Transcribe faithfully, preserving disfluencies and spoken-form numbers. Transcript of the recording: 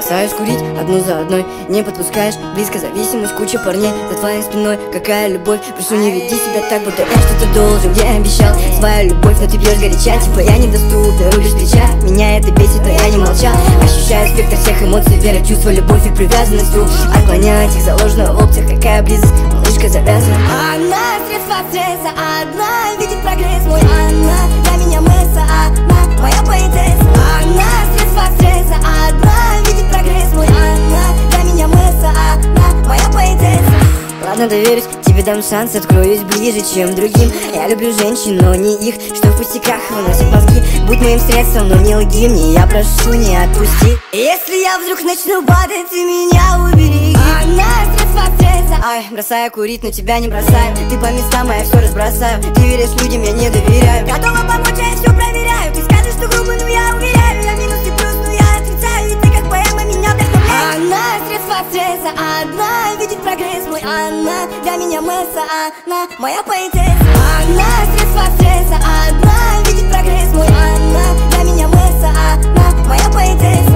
Бросаешь курить одну за одной, не подпускаешь близко зависимость, куча парней за твоей спиной. Какая любовь, прошу, не веди себя так, будто я что-то должен. Я обещал свою любовь, но ты бьешь горяча, типа я недоступна, рулишь плеча. Меня это бесит, но я не молчал. Ощущаю спектр всех эмоций, вера, чувства, любовь и привязанность. Отклонять их заложено в опциях, такая близость, малышка завязана. Она средства стресса, одна видит прогресс мой. Она для меня мыса, одна моя поэтесса. Она средства стресса, одна видит прогресс мой. Она для меня мыса, одна моя поэтесса. Ладно, доверюсь, тебе дам шанс, откроюсь ближе, чем другим. Я люблю женщин, но не их, что в пустяках выносят мозги. Будь моим средством, но не лги мне, я прошу, не отпусти. Если я вдруг начну падать, ты меня убери. Она средства стресса. Ай, бросаю курить, но тебя не бросаю. Ты по местам, а я все разбросаю. Ты веришь людям, я не доверяю. Готова помочь, а я все проверяю. Ты скажешь, что грубо, но я уверяю. Я минус и плюс, но я отрицаю. И ты как поэма меня вдохновляешь. Она средства стресса, одна видит прогресс мой. Она для меня мыса, она моя поэтесса. Она средства стресса, одна видит прогресс мой. Она для меня мыса, она моя поэтесса.